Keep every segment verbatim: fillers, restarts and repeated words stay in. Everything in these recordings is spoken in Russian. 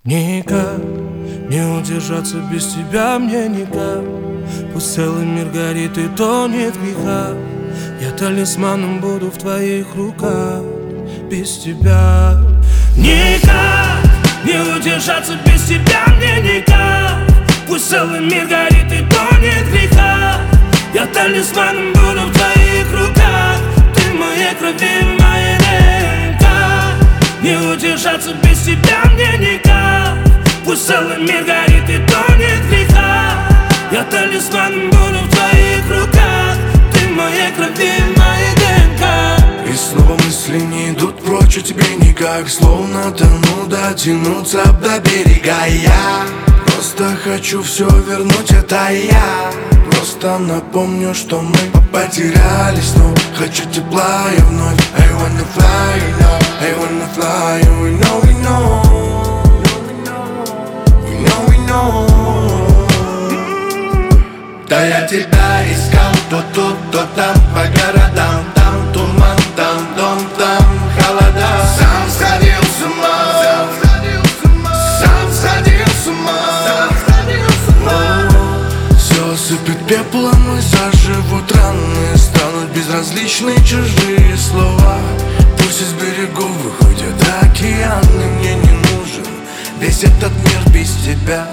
Никак не удержаться без тебя мне никак. Пусть целый мир горит и тонет в грехах, я талисманом буду в твоих руках. Без тебя никак не удержаться без тебя мне никак. Пусть целый мир горит и тонет в грехах, я талисманом буду в твоих руках. Ты в моей крови, моя ДНК. Не удержаться без тебя мне никак. Пусть целый мир горит и тонет в грехах, я талисманом буду в твоих руках. Ты в моей крови, моя ДНК. И снова мысли не идут прочь, а тебе никак. Словно тону, дотянуться до берега. Я просто хочу все вернуть, это я. Просто напомню, что мы потерялись, но хочу тепла и вновь. I wanna fly, you know, I wanna fly, we know, we know, we know, we know. Да я тебя искал то тут, то там, по городам. Там туман, там дом, там холода. Сам сходил с ума, сам сходил с ума. Все сыпет пеплом и заживут раны. Станут безразличны чужие слова. Пусть из берегов выходят океаны. Мне не нужен весь этот мир без тебя.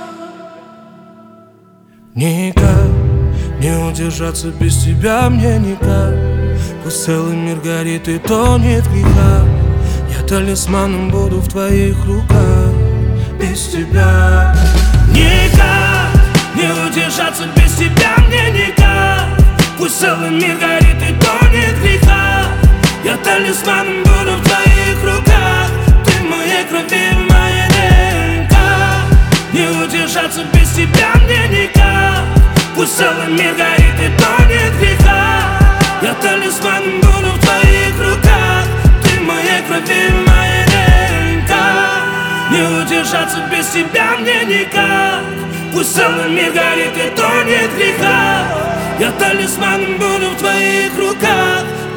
Никак не удержаться без тебя мне никак. Пусть целый мир горит и тонет в грехах, я талисманом буду в твоих руках. Без тебя никак не удержаться без тебя мне никак. Пусть целый мир горит и тонет в грехах, я талисманом буду в твоих руках. Ты в моей крови, моя ДНК. Не удержаться без тебя мне никак. Пусть целый мир горит и тонет в грехах, я талисманом буду в твоих руках. Ты в моей крови, моя ДНК. Не удержаться без тебя мне никак. Пусть целый мир горит и тонет в грехах, я талисманом буду в твоих руках.